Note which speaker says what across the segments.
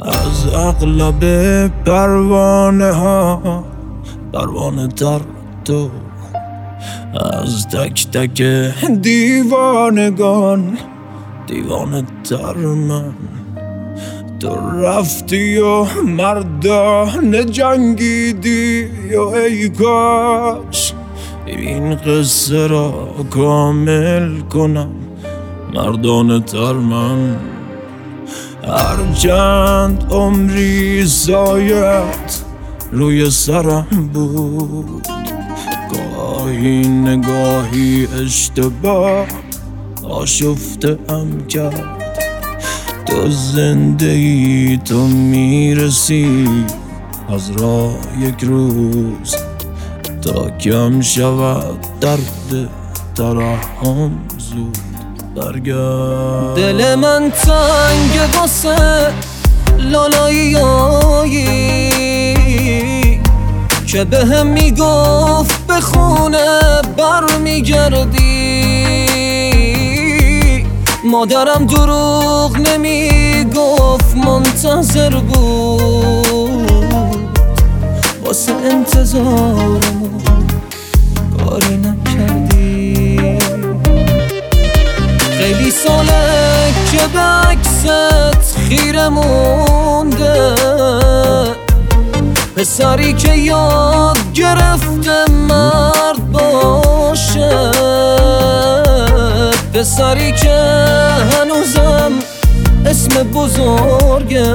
Speaker 1: از اغلب پروانه ها پروانه تر تو، از تک تک دیوانگان دیوانه تر من. تو رفتی و مردانه جنگیدی و ای کاش این قصه را کامل کنم مردانه تر من. هرچند عمری سایت روی سرم بود، گاهی نگاهی اشتباه آشفته ام کرد. تو زنده ای، تو میرسی از راه یک روز تا کم شود درد ترحم زود برگرد.
Speaker 2: دل من تنگ واسه لالاییایی که به هم میگفت به خونه بر میگردی. مادرم دروغ نمیگفت منتظر بود، واسه انتظارمون کاری نکردی. خیلی ساله که به عکست خیره مونده، پسری که یاد گرفته مرد باشه، پسری که هنوزم اسم بزرگت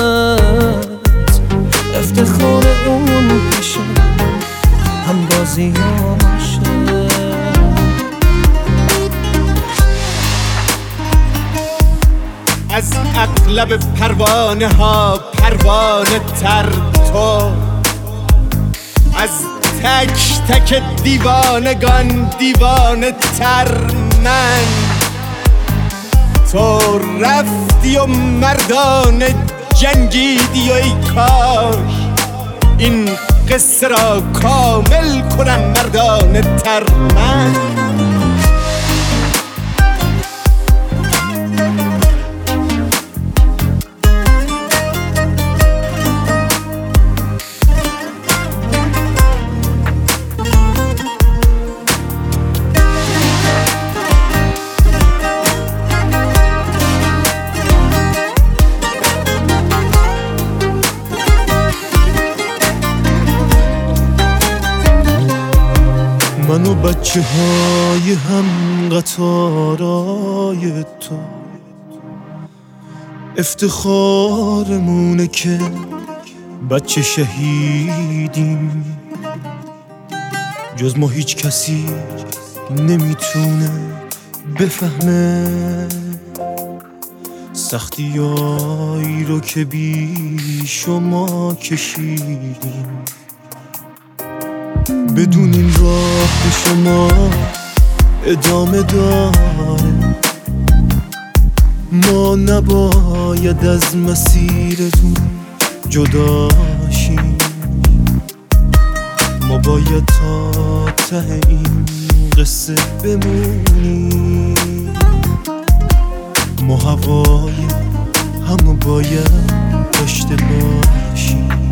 Speaker 2: افتخار اون پیشه همبازی هاشه.
Speaker 3: از اغلب پروانه ها پروانه تر تو، از تک تک دیوانگان دیوانه تر من. تو رفتی و مردانه جنگیدی و ای کاش این قصه را کامل کنم مردانه تر من.
Speaker 4: من و بچه های هم قطارای تو افتخارمونه که بچه شهیدیم. جز ما هیچ کسی نمیتونه بفهمه سختیایی رو که بی شما کشیدیم. بدون این راه به شما ادامه داره، ما نباید از مسیرتون جدا شیم. ما باید تا ته این قصه بمونیم. ما هوای همو باید داشته باشیم.